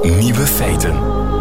Nieuwe feiten.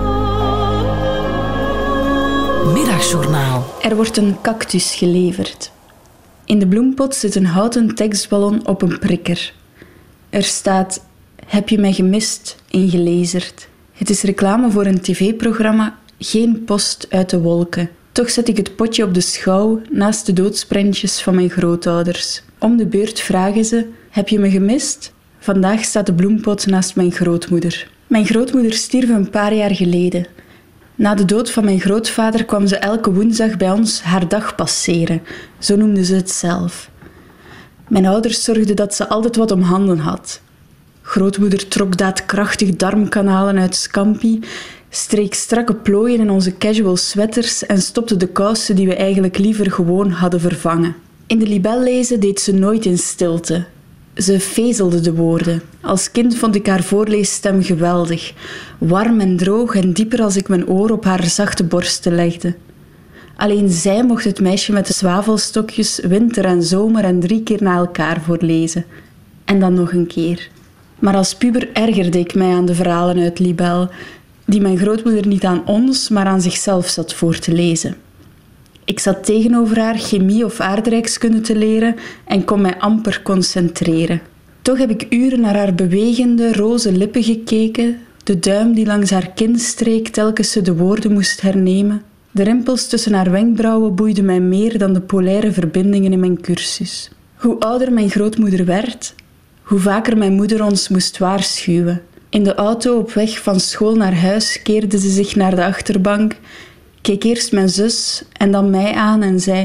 Middagjournaal. Er wordt een cactus geleverd. In de bloempot zit een houten tekstballon op een prikker. Er staat: heb je mij gemist, ingelezerd. Het is reclame voor een tv-programma, geen post uit de wolken. Toch zet ik het potje op de schouw naast de doodsprentjes van mijn grootouders. Om de beurt vragen ze: heb je me gemist? Vandaag staat de bloempot naast mijn grootmoeder. Mijn grootmoeder stierf een paar jaar geleden. Na de dood van mijn grootvader kwam ze elke woensdag bij ons haar dag passeren. Zo noemde ze het zelf. Mijn ouders zorgden dat ze altijd wat om handen had. Grootmoeder trok daadkrachtig darmkanalen uit scampi, streek strakke plooien in onze casual sweaters en stopte de kousen die we eigenlijk liever gewoon hadden vervangen. In de libel lezen deed ze nooit in stilte. Ze vezelde de woorden. Als kind vond ik haar voorleesstem geweldig. Warm en droog en dieper als ik mijn oor op haar zachte borsten legde. Alleen zij mocht het meisje met de zwavelstokjes winter en zomer en 3 keer na elkaar voorlezen. En dan nog een keer. Maar als puber ergerde ik mij aan de verhalen uit libel, die mijn grootmoeder niet aan ons, maar aan zichzelf zat voor te lezen. Ik zat tegenover haar chemie of aardrijkskunde te leren en kon mij amper concentreren. Toch heb ik uren naar haar bewegende, roze lippen gekeken, de duim die langs haar kin streek telkens ze de woorden moest hernemen. De rimpels tussen haar wenkbrauwen boeiden mij meer dan de polaire verbindingen in mijn cursus. Hoe ouder mijn grootmoeder werd, hoe vaker mijn moeder ons moest waarschuwen. In de auto op weg van school naar huis keerde ze zich naar de achterbank, keek eerst mijn zus en dan mij aan en zei: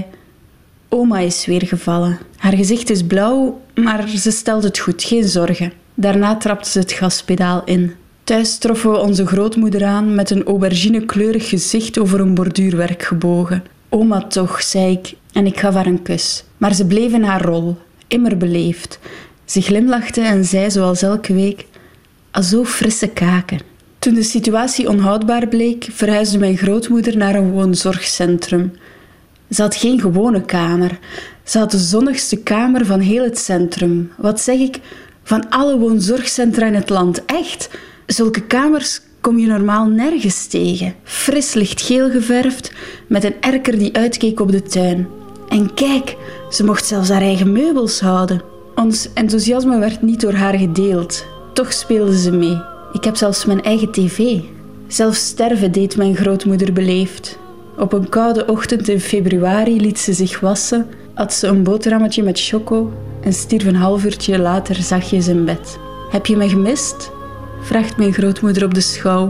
oma is weer gevallen. Haar gezicht is blauw, maar ze stelt het goed, geen zorgen. Daarna trapte ze het gaspedaal in. Thuis troffen we onze grootmoeder aan met een auberginekleurig gezicht over een borduurwerk gebogen. Oma toch, zei ik, en ik gaf haar een kus. Maar ze bleef in haar rol, immer beleefd. Ze glimlachte en zei zoals elke week: ah, zo frisse kaken. Toen de situatie onhoudbaar bleek, verhuisde mijn grootmoeder naar een woonzorgcentrum. Ze had geen gewone kamer. Ze had de zonnigste kamer van heel het centrum. Wat zeg ik? Van alle woonzorgcentra in het land. Echt? Zulke kamers kom je normaal nergens tegen. Fris lichtgeel geverfd, met een erker die uitkeek op de tuin. En kijk, ze mocht zelfs haar eigen meubels houden. Ons enthousiasme werd niet door haar gedeeld. Toch speelde ze mee. Ik heb zelfs mijn eigen tv. Zelfs sterven deed mijn grootmoeder beleefd. Op een koude ochtend in februari liet ze zich wassen, at ze een boterhammetje met choco en stierf een half uurtje later zachtjes in bed. Heb je me gemist? Vraagt mijn grootmoeder op de schouw.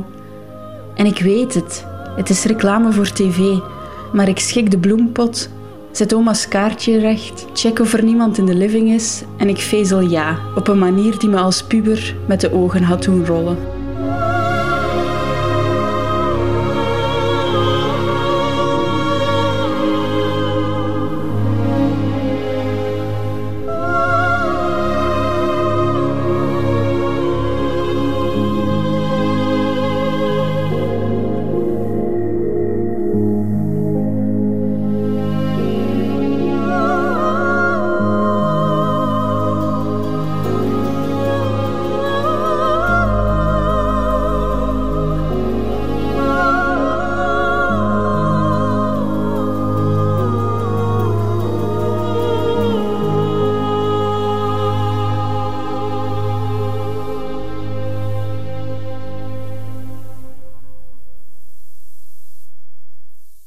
En ik weet het. Het is reclame voor tv. Maar ik schik de bloempot, zet oma's kaartje recht, check of er niemand in de living is en ik vezel ja, op een manier die me als puber met de ogen had doen rollen.